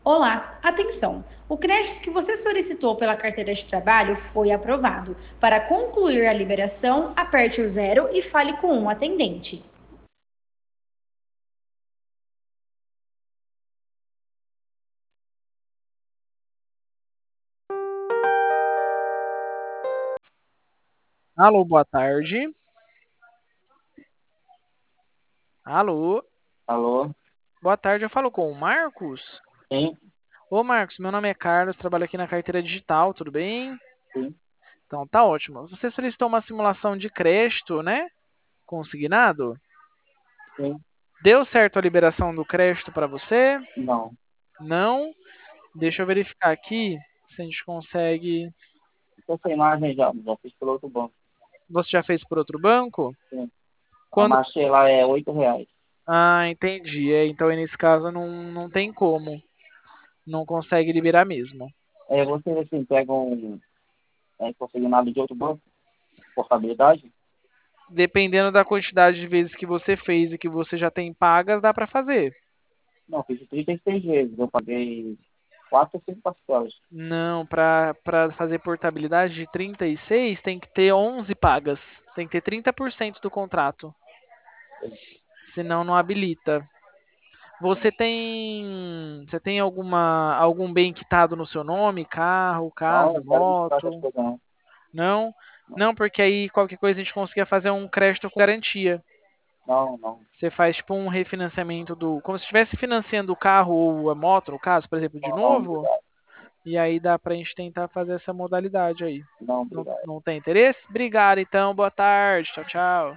Olá, atenção! O crédito que você solicitou pela carteira de trabalho foi aprovado. Para concluir a liberação, aperte o zero e fale com um atendente. Alô, boa tarde. Alô, Alô? boa tarde. Eu falo com o Marcos. Sim, Ô, Marcos, meu nome é Carlos, trabalho aqui na carteira digital, tudo bem? sim, Então, tá ótimo. Você solicitou uma simulação de crédito, né? Consignado? sim. Deu certo a liberação do crédito para você? Não. Não? Deixa eu verificar aqui se a gente consegue. Essa imagem já fiz pelo outro banco. Você já fez por outro banco? Sim. A Quando. marcha lá é R$ 8. Ah, entendi. Então, aí, nesse caso, não tem como. Não consegue liberar mesmo. Vocês assim, pegam consignado de outro banco, portabilidade? Dependendo da quantidade de vezes que você fez e que você já tem pagas, dá para fazer. Não, fiz 36 vezes. Eu paguei 4 ou 5 parcelas. Não, para fazer portabilidade de 36 tem que ter 11 pagas. Tem que ter 30% do contrato. Senão não habilita. Você tem algum bem quitado no seu nome? Carro, Não, casa, não quero misturar essas moto? coisas, não. Não? Não, Não, porque aí qualquer coisa a gente conseguia fazer um crédito com garantia. não, não. Você faz tipo um refinanciamento como se estivesse financiando o carro ou a moto, no caso, por exemplo, de Não, não, novo. obrigado. E aí dá pra gente tentar fazer essa modalidade aí. Não, Não, obrigado. não tem interesse? Obrigado, então. Boa tarde. Tchau, tchau.